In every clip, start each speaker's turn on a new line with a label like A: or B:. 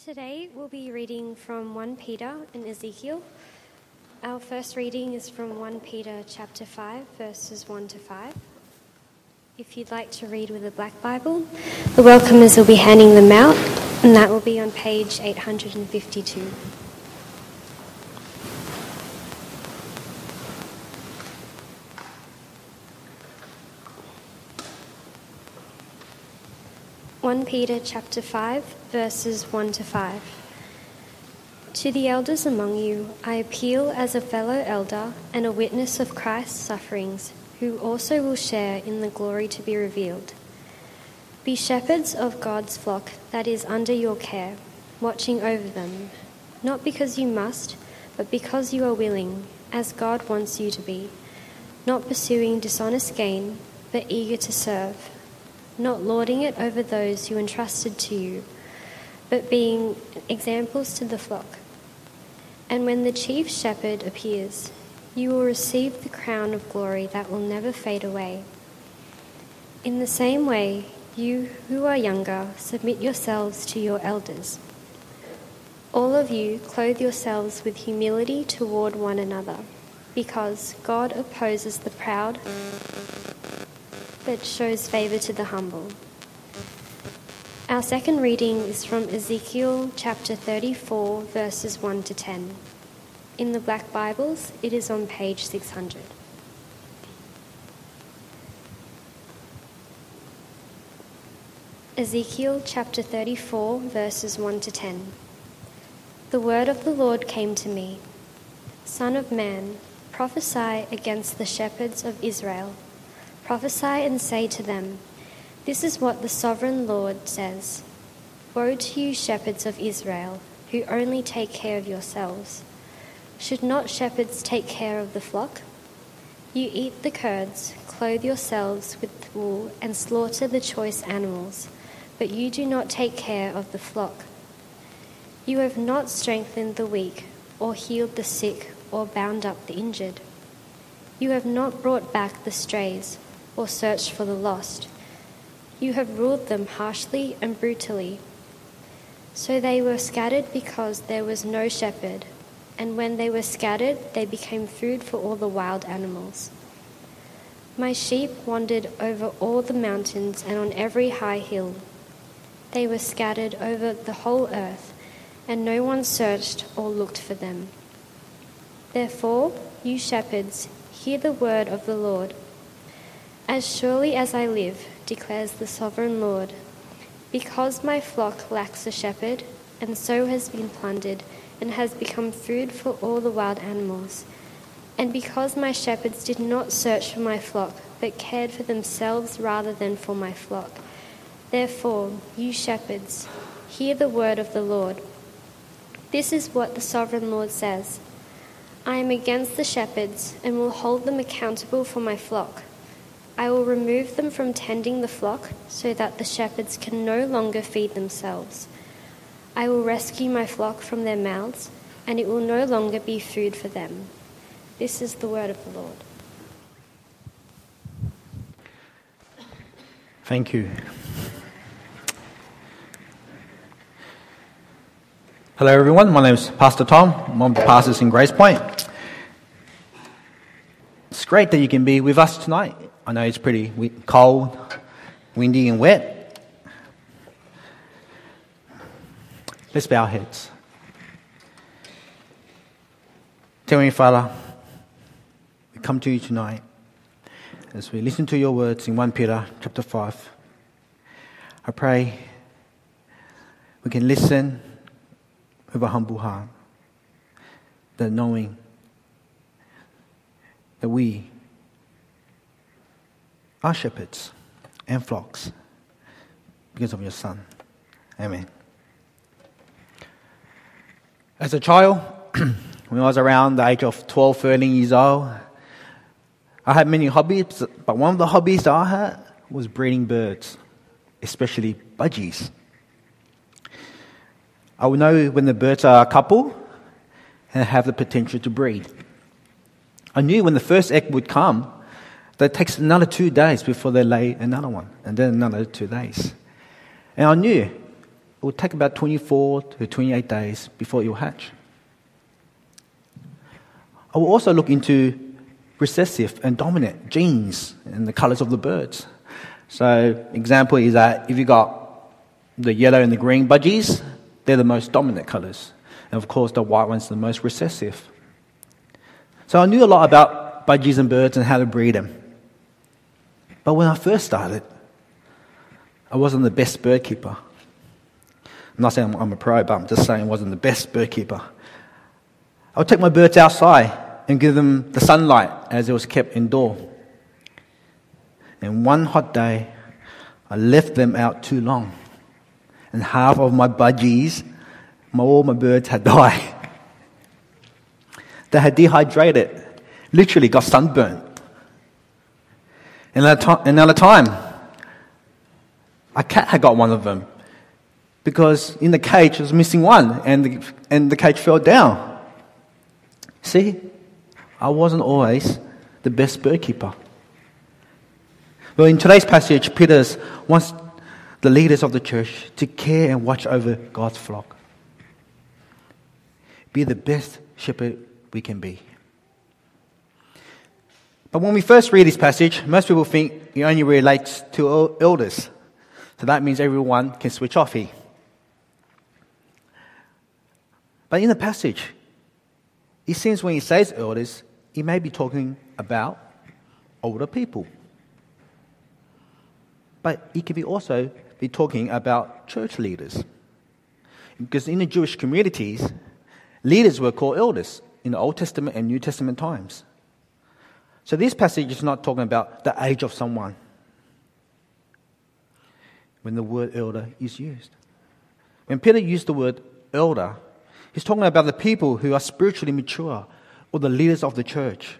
A: Today we'll be reading from 1 Peter and Ezekiel. Our first reading is from 1 Peter chapter 5, verses 1 to 5. If you'd like to read with a black Bible, the welcomers will be handing them out, and that will be on page 852. Peter chapter 5, verses 1 to 5. To the elders among you, I appeal as a fellow elder and a witness of Christ's sufferings, who also will share in the glory to be revealed. Be shepherds of God's flock that is under your care, watching over them, not because you must, but because you are willing, as God wants you to be, not pursuing dishonest gain, but eager to serve, not lording it over those who entrusted to you, but being examples to the flock. And when the chief shepherd appears, you will receive the crown of glory that will never fade away. In the same way, you who are younger, submit yourselves to your elders. All of you clothe yourselves with humility toward one another, because God opposes the proud, but shows favour to the humble. Our second reading is from Ezekiel chapter 34, verses 1 to 10. In the Black Bibles, it is on page 600. Ezekiel chapter 34, verses 1 to 10. The word of the Lord came to me. Son of man, prophesy against the shepherds of Israel. Prophesy and say to them, this is what the sovereign Lord says. Woe to you, shepherds of Israel, who only take care of yourselves. Should not shepherds take care of the flock? You eat the curds, clothe yourselves with wool, and slaughter the choice animals, but you do not take care of the flock. You have not strengthened the weak, or healed the sick, or bound up the injured. You have not brought back the strays, or searched for the lost. You have ruled them harshly and brutally. So they were scattered because there was no shepherd, and when they were scattered, they became food for all the wild animals. My sheep wandered over all the mountains and on every high hill. They were scattered over the whole earth, and no one searched or looked for them. Therefore, you shepherds, hear the word of the Lord. As surely as I live, declares the sovereign Lord, because my flock lacks a shepherd, and so has been plundered, and has become food for all the wild animals, and because my shepherds did not search for my flock, but cared for themselves rather than for my flock, therefore, you shepherds, hear the word of the Lord. This is what the sovereign Lord says. I am against the shepherds, and will hold them accountable for my flock. I will remove them from tending the flock so that the shepherds can no longer feed themselves. I will rescue my flock from their mouths, and it will no longer be food for them. This is the word of the Lord.
B: Thank you. Hello everyone, my name is Pastor Tom. I'm one of the pastors in Grace Point. It's great that you can be with us tonight. I know it's pretty cold, windy and wet. Let's bow our heads. Heavenly Father, we come to you tonight as we listen to your words in 1 Peter chapter 5. I pray we can listen with a humble heart, that knowing that we are shepherds and flocks because of your Son. Amen. As a child, when I was around the age of 12, 13 years old, I had many hobbies, but one of the hobbies that I had was breeding birds, especially budgies. I would know when the birds are a couple and have the potential to breed. I knew when the first egg would come, that it takes another 2 days before they lay another one, and then another 2 days. And I knew it will take about 24 to 28 days before it will hatch. I will also look into recessive and dominant genes and the colors of the birds. So, example is that if you got the yellow and the green budgies, they're the most dominant colors. And of course, the white one's the most recessive. So I knew a lot about budgies and birds and how to breed them. But when I first started, I wasn't the best bird keeper. I'm not saying I'm a pro, but I'm just saying I wasn't the best bird keeper. I would take my birds outside and give them the sunlight as it was kept indoor. And one hot day, I left them out too long. And half of my budgies, all my birds had died. They had dehydrated, literally got sunburned. And another time, a cat had got one of them because in the cage was missing one and the cage fell down. See, I wasn't always the best bird keeper. Well, in today's passage, Peter wants the leaders of the church to care and watch over God's flock. Be the best shepherd we can be. But when we first read this passage, most people think it only relates to elders. So that means everyone can switch off here. But in the passage, it seems when he says elders, he may be talking about older people. But he could also be talking about church leaders. Because in the Jewish communities, leaders were called elders in the Old Testament and New Testament times. So this passage is not talking about the age of someone when the word elder is used. When Peter used the word elder, he's talking about the people who are spiritually mature or the leaders of the church.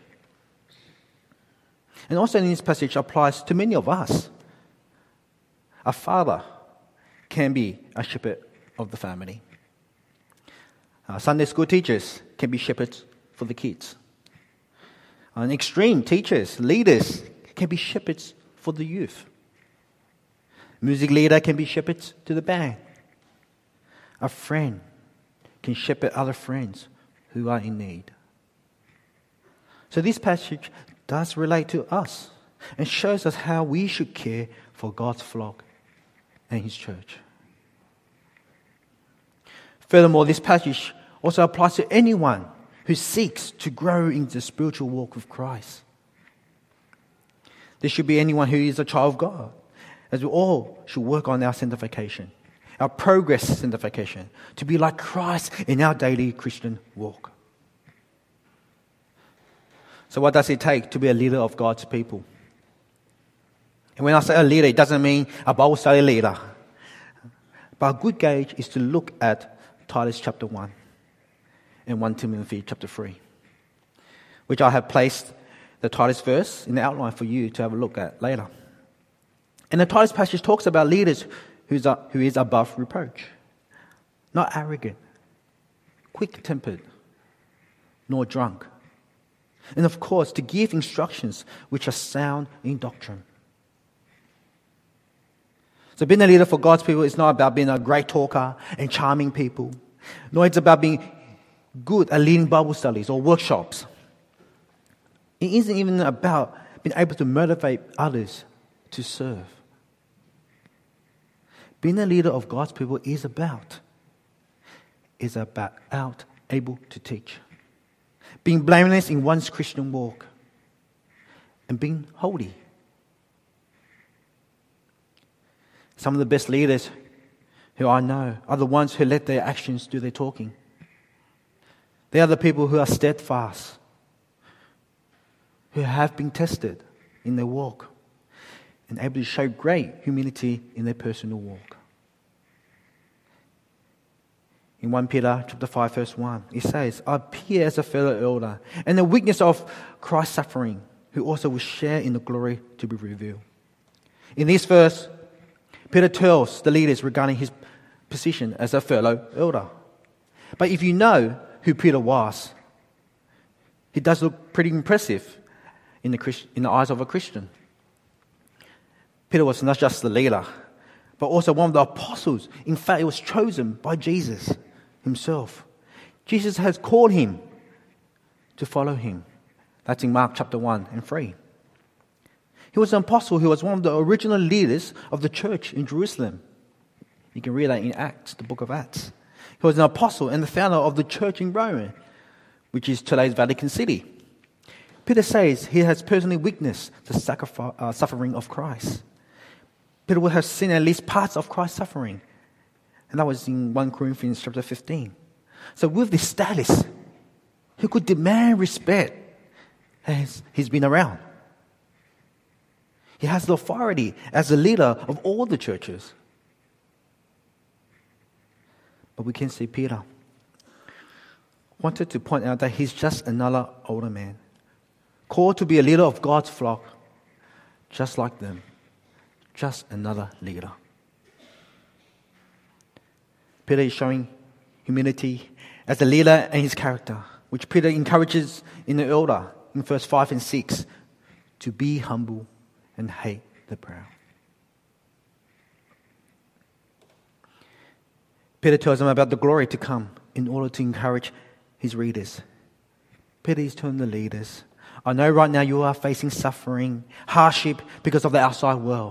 B: And also in this passage applies to many of us. A father can be a shepherd of the family. Sunday school teachers can be shepherds for the kids. And extreme teachers, leaders, can be shepherds for the youth. Music leader can be shepherds to the band. A friend can shepherd other friends who are in need. So this passage does relate to us and shows us how we should care for God's flock and His church. Furthermore, this passage also applies to anyone who seeks to grow in the spiritual walk with Christ. There should be anyone who is a child of God, as we all should work on our sanctification, our progress sanctification, to be like Christ in our daily Christian walk. So what does it take to be a leader of God's people? And when I say a leader, it doesn't mean a Bible study leader. But a good gauge is to look at Titus chapter 1 and 1 Timothy chapter 3, which I have placed the Titus verse in the outline for you to have a look at later. And the Titus passage talks about leaders who is above reproach, not arrogant, quick-tempered, nor drunk. And of course, to give instructions which are sound in doctrine. So being a leader for God's people is not about being a great talker and charming people, nor it's about being good at leading Bible studies or workshops. It isn't even about being able to motivate others to serve. Being a leader of God's people is about able to teach, being blameless in one's Christian walk, and being holy. Some of the best leaders who I know are the ones who let their actions do their talking. They are the people who are steadfast, who have been tested in their walk, and able to show great humility in their personal walk. In 1 Peter chapter 5 verse 1, it says, I appear as a fellow elder and the witness of Christ's suffering, who also will share in the glory to be revealed. In this verse, Peter tells the leaders regarding his position as a fellow elder. But if you know who Peter was, he does look pretty impressive in the eyes of a Christian. Peter was not just the leader, but also one of the apostles. In fact, he was chosen by Jesus himself. Jesus has called him to follow him. That's in Mark chapter 1 and 3. He was an apostle who was one of the original leaders of the church in Jerusalem. You can read that in Acts, the book of Acts. He was an apostle and the founder of the church in Rome, which is today's Vatican City. Peter says he has personally witnessed the suffering of Christ. Peter would have seen at least parts of Christ's suffering. And that was in 1 Corinthians chapter 15. So with this status, he could demand respect as he's been around. He has the authority as the leader of all the churches. But we can see Peter wanted to point out that he's just another older man, called to be a leader of God's flock, just like them, just another leader. Peter is showing humility as a leader and his character, which Peter encourages in the elder in verse 5 and 6, to be humble and hate the proud. Peter tells them about the glory to come in order to encourage his readers. Peter is telling the leaders, I know right now you are facing suffering, hardship because of the outside world.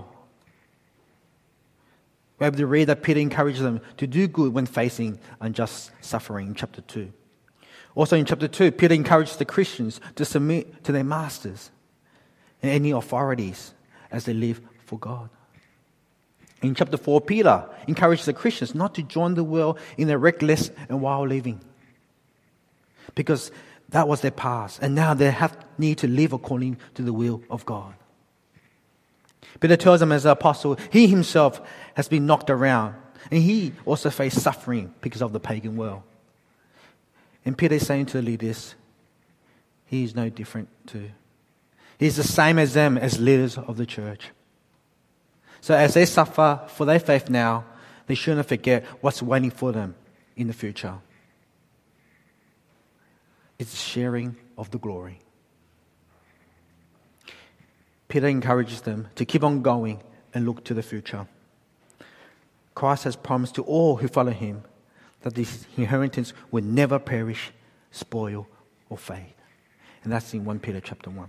B: We're able to read that Peter encourages them to do good when facing unjust suffering in chapter 2. Also in chapter 2, Peter encourages the Christians to submit to their masters and any authorities as they live for God. In chapter 4, Peter encourages the Christians not to join the world in their reckless and wild living, because that was their past, and now they need to live according to the will of God. Peter tells them as an apostle, he himself has been knocked around, and he also faced suffering because of the pagan world. And Peter is saying to the leaders, he is no different too. He is the same as them as leaders of the church. So as they suffer for their faith now, they shouldn't forget what's waiting for them in the future. It's the sharing of the glory. Peter encourages them to keep on going and look to the future. Christ has promised to all who follow him that this inheritance will never perish, spoil, or fade. And that's in 1 Peter chapter 1.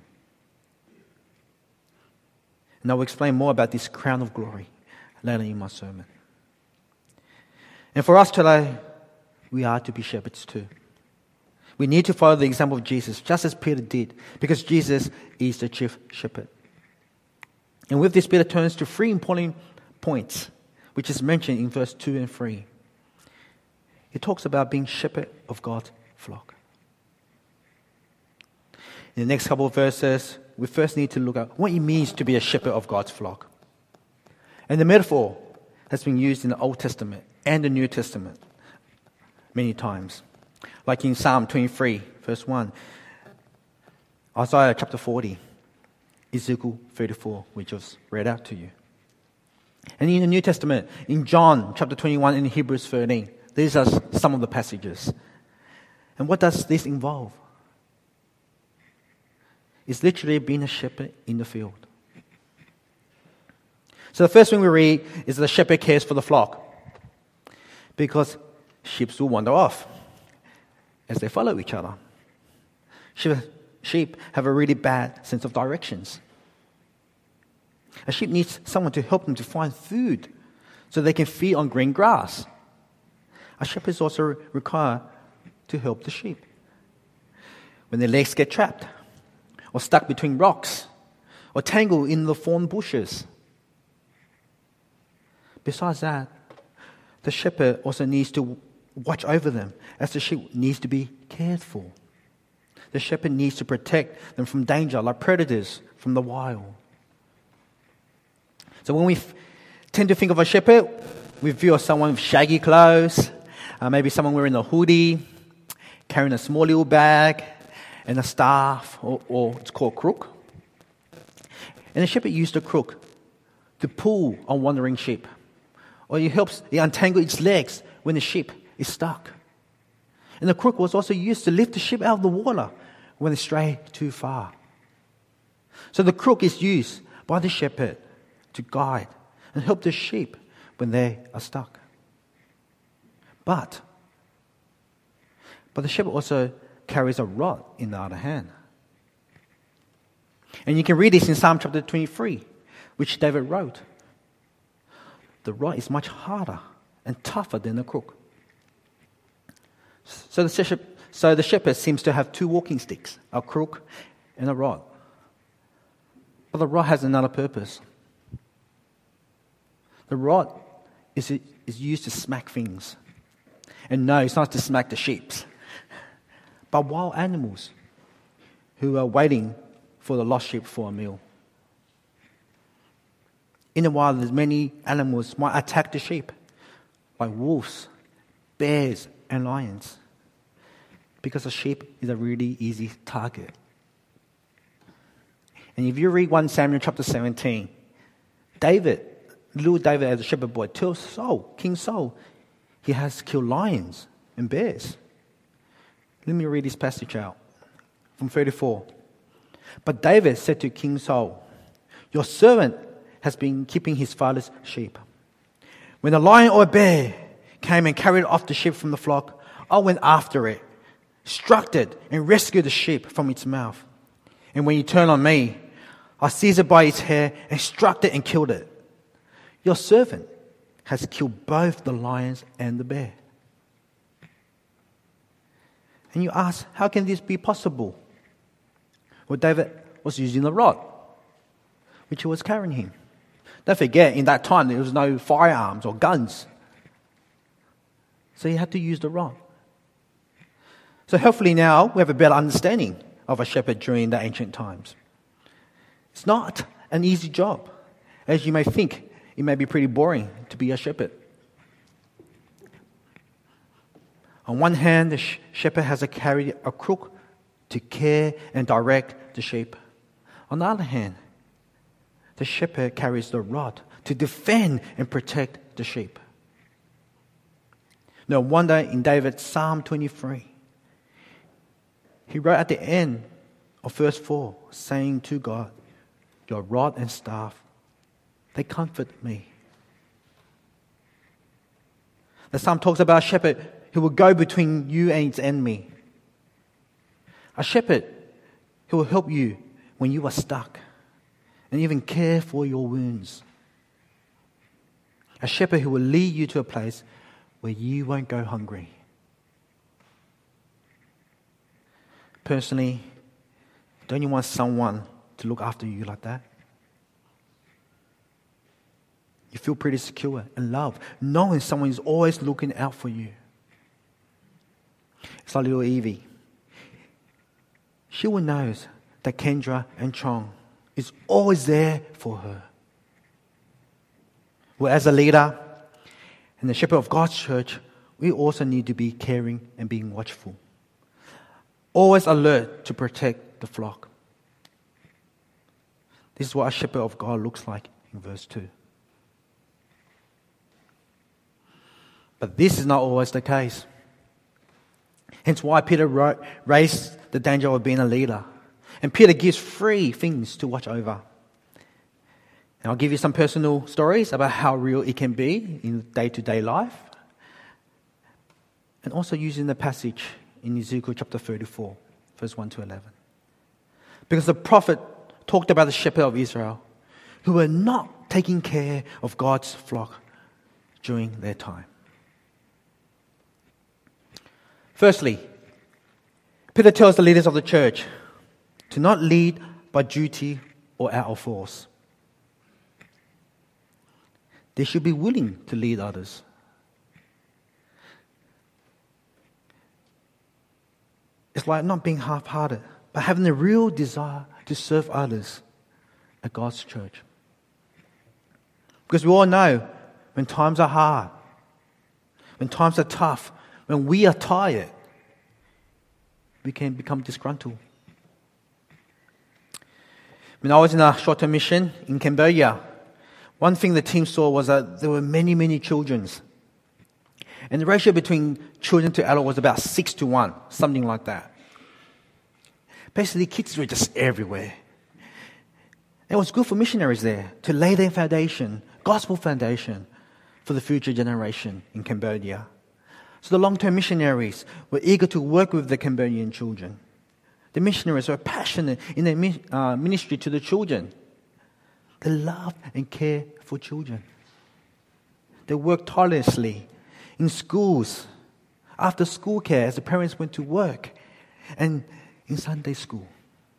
B: And I will explain more about this crown of glory later in my sermon. And for us today, we are to be shepherds too. We need to follow the example of Jesus, just as Peter did, because Jesus is the chief shepherd. And with this, Peter turns to three important points, which is mentioned in verse 2 and 3. He talks about being shepherd of God's flock. In the next couple of verses, we first need to look at what it means to be a shepherd of God's flock. And the metaphor has been used in the Old Testament and the New Testament many times. Like in Psalm 23, verse 1, Isaiah chapter 40, Ezekiel 34, which was read out to you. And in the New Testament, in John chapter 21 and Hebrews 13, these are some of the passages. And what does this involve? It's literally being a shepherd in the field. So the first thing we read is the shepherd cares for the flock, because sheep will wander off as they follow each other. Sheep have a really bad sense of directions. A sheep needs someone to help them to find food so they can feed on green grass. A shepherd is also required to help the sheep when their legs get trapped, or stuck between rocks, or tangled in the thorn bushes. Besides that, the shepherd also needs to watch over them, as the sheep needs to be cared for. The shepherd needs to protect them from danger, like predators from the wild. So when we tend to think of a shepherd, we view of someone with shaggy clothes, maybe someone wearing a hoodie, carrying a small little bag, and a staff, or it's called crook. And the shepherd used a crook to pull on wandering sheep, or he untangle its legs when the sheep is stuck. And the crook was also used to lift the sheep out of the water when they stray too far. So the crook is used by the shepherd to guide and help the sheep when they are stuck. But the shepherd also carries a rod in the other hand. And you can read this in Psalm chapter 23, which David wrote. The rod is much harder and tougher than the crook. So the shepherd seems to have two walking sticks, a crook and a rod. But the rod has another purpose. The rod is used to smack things. And no, it's not to smack the sheep, but wild animals who are waiting for the lost sheep for a meal. In the wild, there's many animals might attack the sheep, like wolves, bears, and lions, because a sheep is a really easy target. And if you read 1 Samuel chapter 17, little David as a shepherd boy tells Saul, King Saul, he has killed lions and bears. Let me read this passage out from 34. But David said to King Saul, your servant has been keeping his father's sheep. When a lion or a bear came and carried off the sheep from the flock, I went after it, struck it, and rescued the sheep from its mouth. And when he turned on me, I seized it by its hair and struck it and killed it. Your servant has killed both the lions and the bear. And you ask, how can this be possible? Well, David was using the rod, which was carrying him. Don't forget, in that time, there was no firearms or guns. So he had to use the rod. So hopefully now we have a better understanding of a shepherd during the ancient times. It's not an easy job. As you may think, it may be pretty boring to be a shepherd. On one hand, the shepherd has to carry a crook to care and direct the sheep. On the other hand, the shepherd carries the rod to defend and protect the sheep. No wonder in David's Psalm 23, he wrote at the end of verse 4, saying to God, your rod and staff, they comfort me. The psalm talks about a shepherd who will go between you and its enemy. A shepherd who will help you when you are stuck and even care for your wounds. A shepherd who will lead you to a place where you won't go hungry. Personally, don't you want someone to look after you like that? You feel pretty secure and loved, knowing someone is always looking out for you. It's like little Evie. She will know that Kendra and Chong is always there for her. Well, as a leader and the shepherd of God's church, we also need to be caring and being watchful. Always alert to protect the flock. This is what a shepherd of God looks like in verse 2. But this is not always the case. Hence why Peter raised the danger of being a leader. And Peter gives 3 things to watch over. And I'll give you some personal stories about how real it can be in day-to-day life. And also using the passage in Ezekiel chapter 34, verse 1 to 11. Because the prophet talked about the shepherd of Israel who were not taking care of God's flock during their time. Firstly, Peter tells the leaders of the church to not lead by duty or out of force. They should be willing to lead others. It's like not being half-hearted, but having a real desire to serve others at God's church. Because we all know when times are hard, when times are tough, when we are tired, we can become disgruntled. When I was in a short-term mission in Cambodia, one thing the team saw was that there were many, many children. And the ratio between children to adults was about 6-1, something like that. Basically, kids were just everywhere. It was good for missionaries there to lay their foundation, gospel foundation, for the future generation in Cambodia. So the long-term missionaries were eager to work with the Cambodian children. The missionaries were passionate in their ministry to the children. They love and care for children. They worked tirelessly in schools, after school care as the parents went to work, and in Sunday school.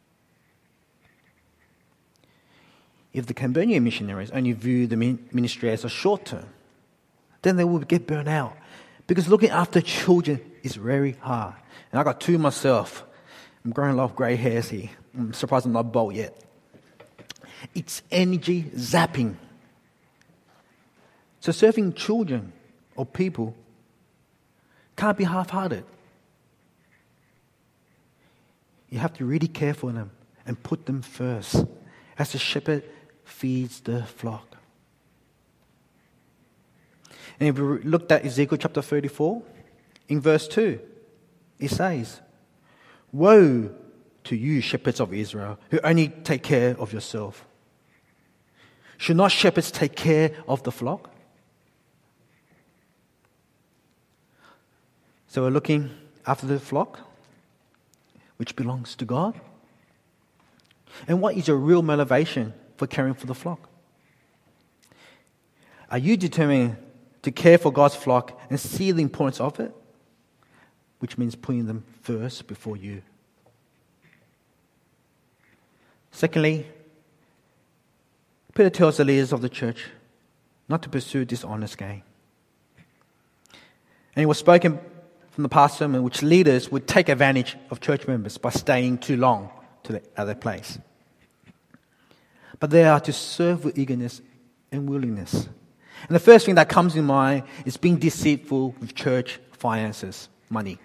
B: If the Cambodian missionaries only view the ministry as a short term, then they will get burnt out. Because looking after children is very hard. And I got two myself. I'm growing a lot of grey hairs here. I'm surprised I'm not bald yet. It's energy zapping. So serving children or people can't be half-hearted. You have to really care for them and put them first, as the shepherd feeds the flock. And if we looked at Ezekiel chapter 34, in verse 2, it says, "Woe to you, shepherds of Israel, who only take care of yourself. Should not shepherds take care of the flock?" So we're looking after the flock, which belongs to God. And what is your real motivation for caring for the flock? Are you determined to care for God's flock and see the importance of it? Which means putting them first before you. Secondly, Peter tells the leaders of the church not to pursue dishonest gain. And it was spoken from the past sermon which leaders would take advantage of church members by staying too long at their place. But they are to serve with eagerness and willingness. And the first thing that comes in mind is being deceitful with church finances, money.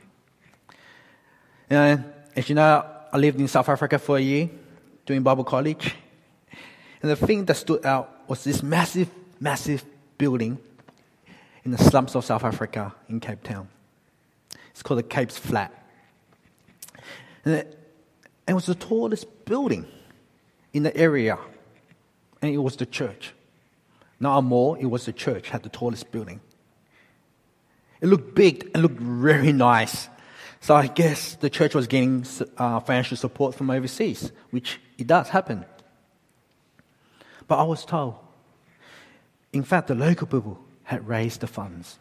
B: And as you know, I lived in South Africa for a year doing Bible college. And the thing that stood out was this massive, massive building in the slums of South Africa in Cape Town. It's called the Cape's Flat. And it was the tallest building in the area. And it was the church. Not a mall, it was the church, had the tallest building. It looked big and looked very nice. So I guess the church was getting financial support from overseas, which it does happen. But I was told, in fact, the local people had raised the funds,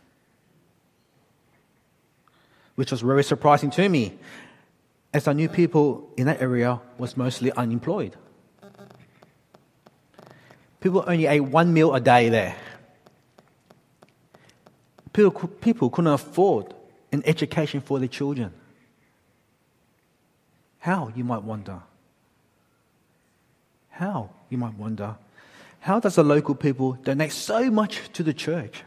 B: which was very surprising to me, as I knew people in that area was mostly unemployed. People only ate 1 meal a day there. People couldn't afford an education for their children. How, you might wonder? How, you might wonder? How does the local people donate so much to the church?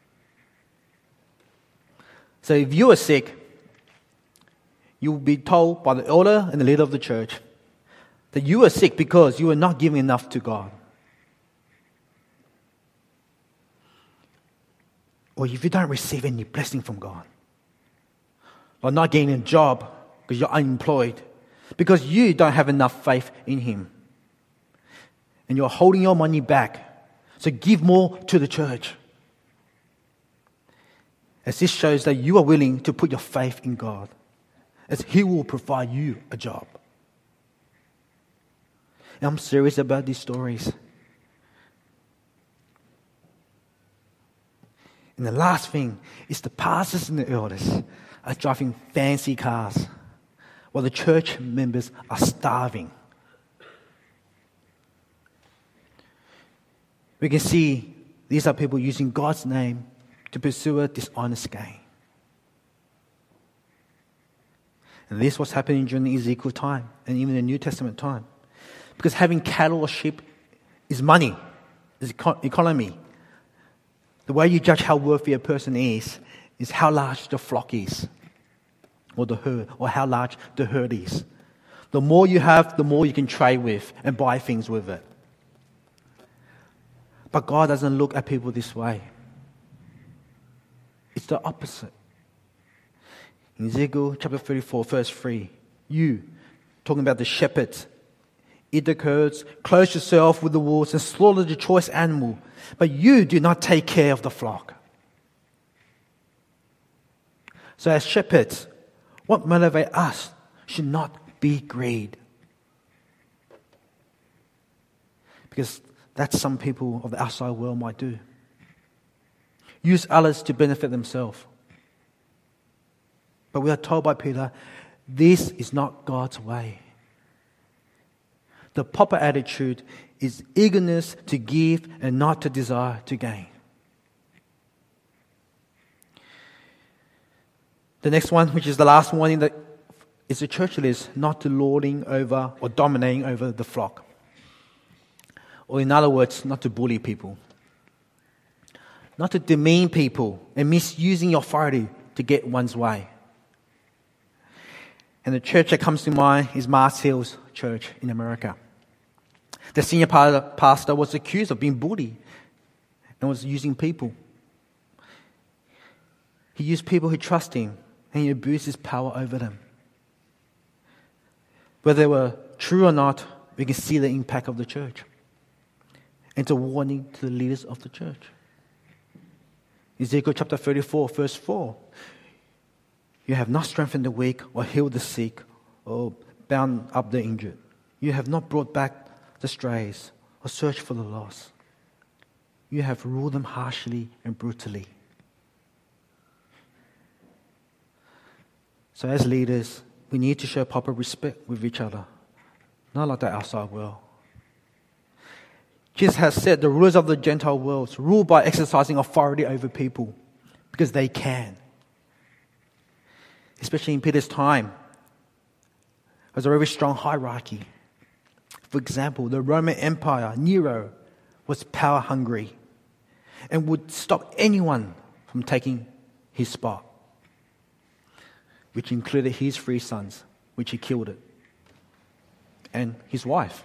B: So if you are sick, you will be told by the elder and the leader of the church that you are sick because you are not giving enough to God. Or if you don't receive any blessing from God, or not getting a job because you're unemployed, because you don't have enough faith in Him, and you're holding your money back, so give more to the church. As this shows that you are willing to put your faith in God, as He will provide you a job. And I'm serious about these stories. And the last thing is the pastors and the elders are driving fancy cars while the church members are starving. We can see these are people using God's name to pursue a dishonest gain. And this was happening during the Ezekiel time and even the New Testament time. Because having cattle or sheep is money, is economy. The way you judge how worthy a person is how large the flock is, or the herd, or how large the herd is. The more you have, the more you can trade with and buy things with it. But God doesn't look at people this way. It's the opposite. In Ezekiel chapter 34, verse 3, you, talking about the shepherds eat the curds, clothe yourself with the wolves, and slaughter the choice animal, but you do not take care of the flock. So as shepherds, what motivates us should not be greed. Because that's some people of the outside world might do. Use others to benefit themselves. But we are told by Peter, this is not God's way. The proper attitude is eagerness to give and not to desire to gain. The next one, which is the last warning, that is the church leaders not to lording over or dominating over the flock. Or in other words, not to bully people. Not to demean people and misusing your authority to get one's way. And the church that comes to mind is Mars Hills Church in America. The senior pastor was accused of being bullied and was using people. He used people who trust him and he abused his power over them. Whether they were true or not, we can see the impact of the church. And it's a warning to the leaders of the church. Ezekiel chapter 34, verse 4. You have not strengthened the weak or healed the sick or bound up the injured. You have not brought back the strays or searched for the lost. You have ruled them harshly and brutally. So as leaders, we need to show proper respect with each other, not like the outside world. Jesus has said the rulers of the Gentile world rule by exercising authority over people because they can. Especially in Peter's time, there was a very strong hierarchy. For example, the Roman Empire, Nero, was power hungry and would stop anyone from taking his spot, which included his 3 sons, which he killed it, and his wife.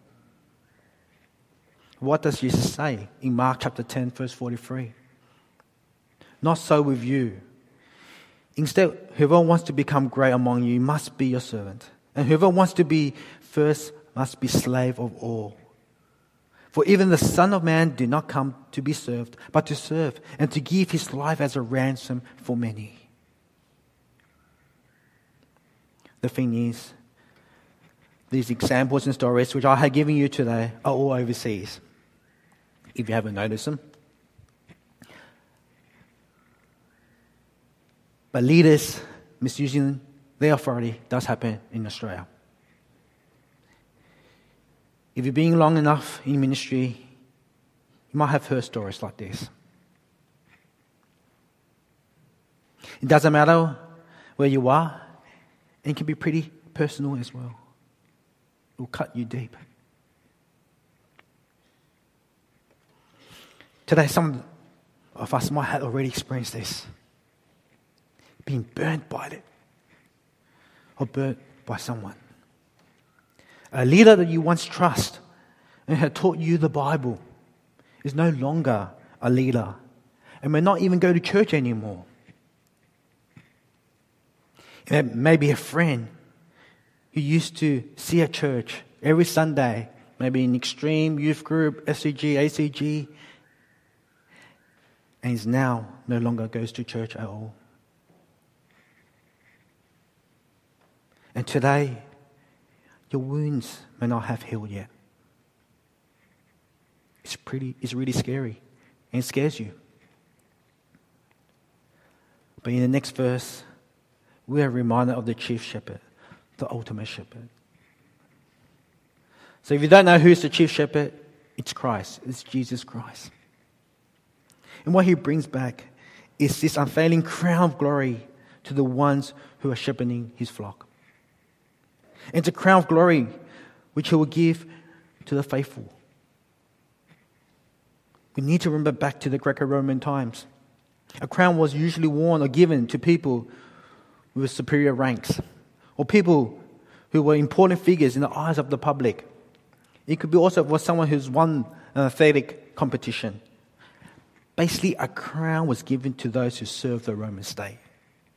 B: What does Jesus say in Mark chapter 10, verse 43? Not so with you. Instead, whoever wants to become great among you must be your servant. And whoever wants to be first must be slave of all. For even the Son of Man did not come to be served, but to serve and to give his life as a ransom for many. The thing is, these examples and stories which I have given you today are all overseas, if you haven't noticed them. But leaders misusing their authority does happen in Australia. If you've been long enough in ministry, you might have heard stories like this. It doesn't matter where you are, and it can be pretty personal as well. It will cut you deep. Today, some of us might have already experienced this. Being burnt by it. Or burnt by someone. A leader that you once trusted and had taught you the Bible is no longer a leader and may not even go to church anymore. It may be a friend who used to see at church every Sunday, maybe in Extreme, Youth Group, SCG, ACG, and is now no longer goes to church at all. And today, your wounds may not have healed yet. It's really scary and it scares you. But in the next verse, we are reminded of the chief shepherd, the ultimate shepherd. So if you don't know who's the chief shepherd, it's Christ. It's Jesus Christ. And what he brings back is this unfailing crown of glory to the ones who are shepherding his flock. And it's a crown of glory which he will give to the faithful. We need to remember back to the Greco-Roman times. A crown was usually worn or given to people with superior ranks, or people who were important figures in the eyes of the public. It could be also for someone who's won an athletic competition. Basically, a crown was given to those who served the Roman state.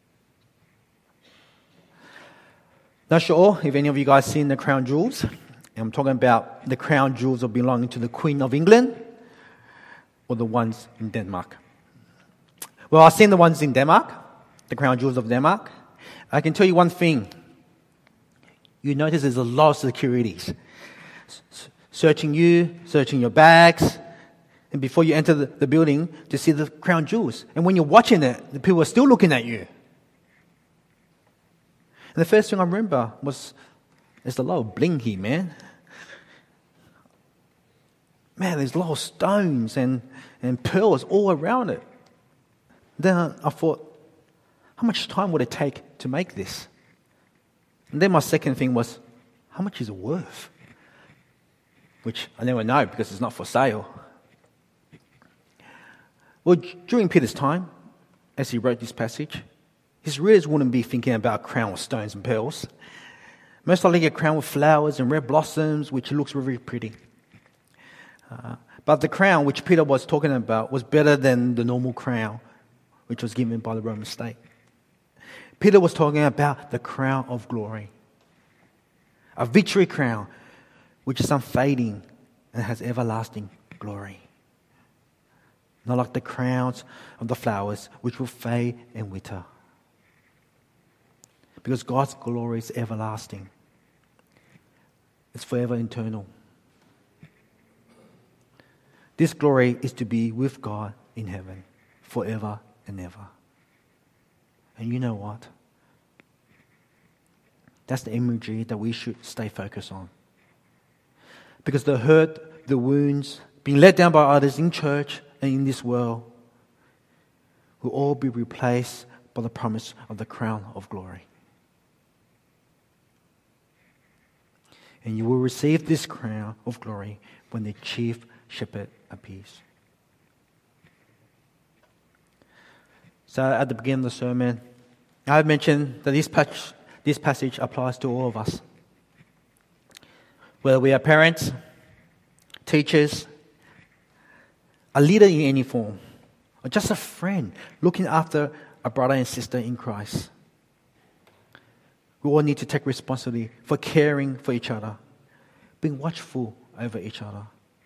B: Not sure if any of you guys seen the crown jewels. And I'm talking about the crown jewels of belonging to the Queen of England or the ones in Denmark. Well, I've seen the ones in Denmark, the crown jewels of Denmark. I can tell you one thing. You notice there's a lot of securities searching you, searching your bags, and before you enter the building to see the crown jewels. And when you're watching it, the people are still looking at you. And the first thing I remember was, there's a lot of bling here, man. Man, there's a lot of stones and pearls all around it. Then I thought, how much time would it take to make this? And then my second thing was, how much is it worth? Which I never know because it's not for sale. Well, during Peter's time, as he wrote this passage, his readers wouldn't be thinking about a crown with stones and pearls. Most likely a crown with flowers and red blossoms, which looks very pretty. But the crown which Peter was talking about was better than the normal crown which was given by the Roman state. Peter was talking about the crown of glory. A victory crown which is unfading and has everlasting glory. Not like the crowns of the flowers which will fade and wither. Because God's glory is everlasting. It's forever eternal. This glory is to be with God in heaven forever and ever. And you know what? That's the imagery that we should stay focused on. Because the hurt, the wounds, being let down by others in church and in this world will all be replaced by the promise of the crown of glory. And you will receive this crown of glory when the chief shepherd appears. So at the beginning of the sermon, I have mentioned that this passage applies to all of us. Whether we are parents, teachers, a leader in any form, or just a friend looking after a brother and sister in Christ. We all need to take responsibility for caring for each other, being watchful over each other.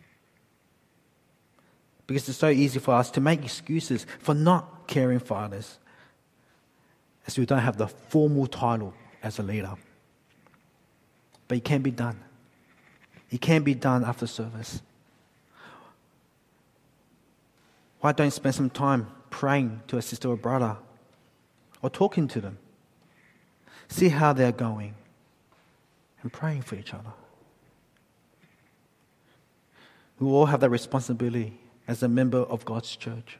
B: Because it's so easy for us to make excuses for not caring for others, as we don't have the formal title as a leader. But it can be done. It can be done after service. Why don't you spend some time praying to a sister or brother, or talking to them? See how they're going, and praying for each other. We all have that responsibility as a member of God's church.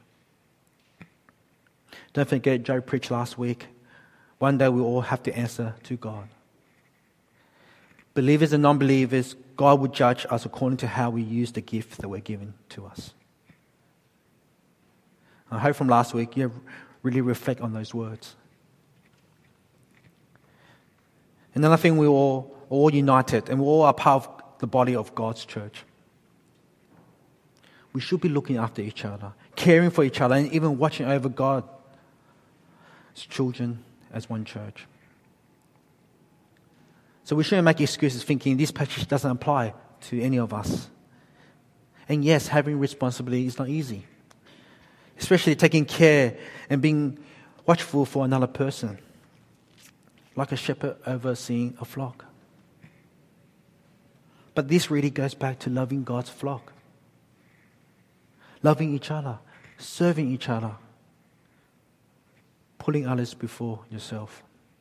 B: Don't forget, Joe preached last week. One day we all have to answer to God. Believers and non-believers, God will judge us according to how we use the gift that we're given to us. I hope from last week you really reflect on those words. Another thing, we're all united and we all are part of the body of God's church. We should be looking after each other, caring for each other, and even watching over God's children as one church. So we shouldn't make excuses thinking this passage doesn't apply to any of us. And yes, having responsibility is not easy, especially taking care and being watchful for another person, like a shepherd overseeing a flock. But this really goes back to loving God's flock. Loving each other, serving each other, putting others before yourself.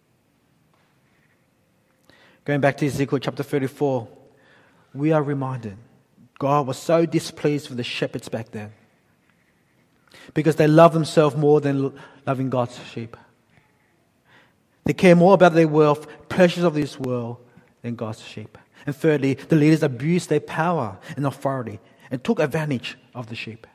B: Going back to Ezekiel chapter 34, we are reminded God was so displeased with the shepherds back then because they love themselves more than loving God's sheep. They care more about their wealth, pleasures of this world, than God's sheep. And thirdly, the leaders abused their power and authority and took advantage of the sheep,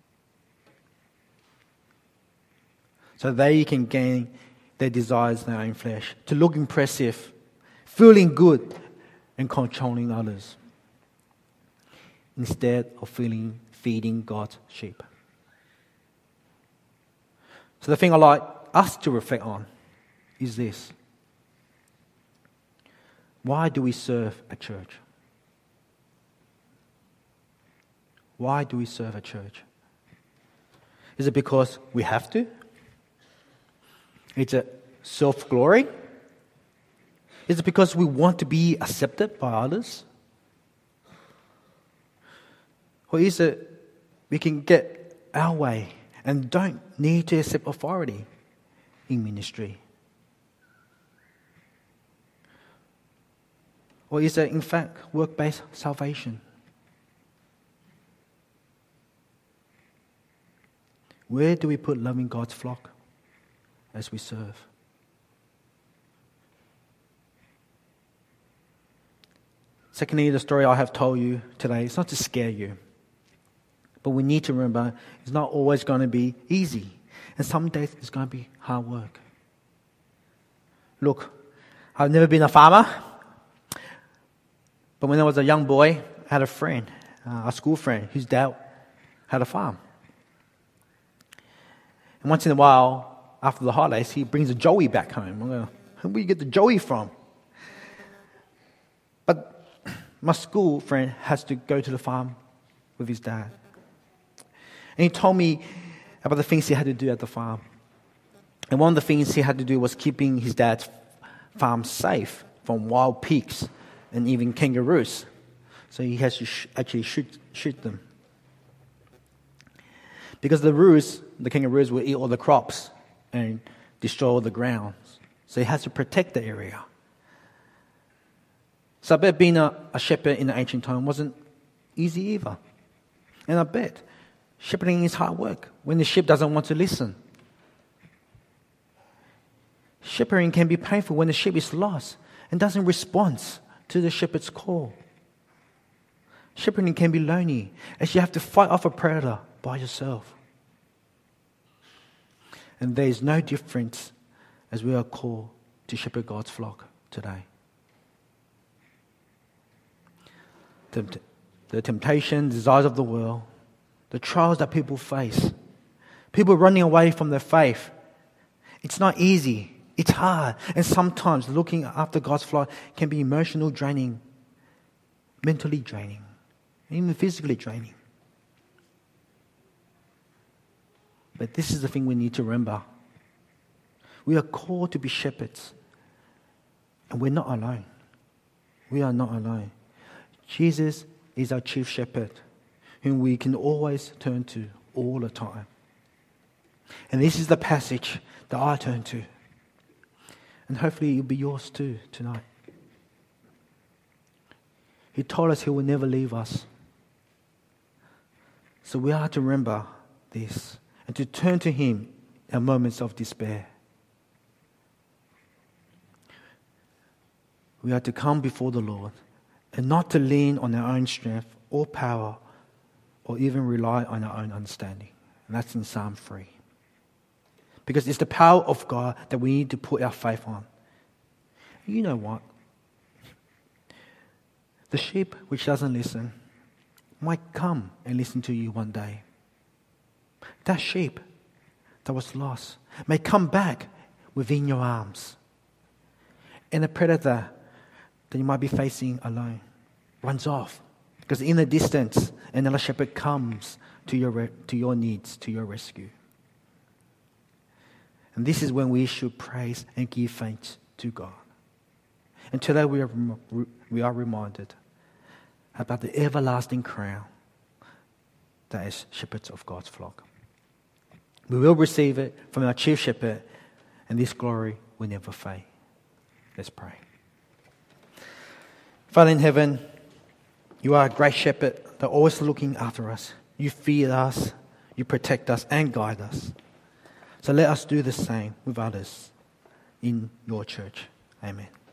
B: so they can gain their desires in their own flesh, to look impressive, feeling good, and controlling others, instead of feeding God's sheep. So the thing I'd like us to reflect on is this. Why do we serve at church? Why do we serve a church? Is it because we have to? Is it self-glory? Is it because we want to be accepted by others? Or is it we can get our way and don't need to accept authority in ministry? Or is it in fact work-based salvation? Where do we put loving God's flock as we serve? Secondly, the story I have told you today is not to scare you. But we need to remember it's not always going to be easy. And some days it's going to be hard work. Look, I've never been a farmer. But when I was a young boy, I had a friend, a school friend, whose dad had a farm. And once in a while, after the holidays, he brings a joey back home. I'm going, where do you get the joey from? But my school friend has to go to the farm with his dad. And he told me about the things he had to do at the farm. And one of the things he had to do was keeping his dad's farm safe from wild pigs and even kangaroos. So he has to actually shoot them. Because the kangaroos will eat all the crops and destroy all the grounds. So he has to protect the area. So I bet being a shepherd in the ancient time wasn't easy either. And I bet shepherding is hard work when the sheep doesn't want to listen. Shepherding can be painful when the sheep is lost and doesn't respond to the shepherd's call. Shepherding can be lonely as you have to fight off a predator by yourself. And there is no difference as we are called to shepherd God's flock today. The temptation, desires of the world, the trials that people face, people running away from their faith. It's not easy. It's hard. And sometimes looking after God's flock can be emotional draining, mentally draining, even physically draining. But this is the thing we need to remember. We are called to be shepherds. And we're not alone. We are not alone. Jesus is our chief shepherd, whom we can always turn to all the time. And this is the passage that I turn to. And hopefully it'll be yours too tonight. He told us He will never leave us. So we are to remember this and to turn to Him in moments of despair. We are to come before the Lord and not to lean on our own strength or power or even rely on our own understanding. And that's in Psalm 3. Because it's the power of God that we need to put our faith on. You know what? The sheep which doesn't listen might come and listen to you one day. That sheep that was lost may come back within your arms. And the predator that you might be facing alone runs off. Because in the distance, another shepherd comes to your needs, to your rescue. And this is when we should praise and give thanks to God. And today we are reminded about the everlasting crown that is shepherds of God's flock. We will receive it from our chief shepherd, and this glory will never fade. Let's pray. Father in heaven, you are a great shepherd that always looking after us. You feed us, you protect us and guide us. So let us do the same with others in your church. Amen.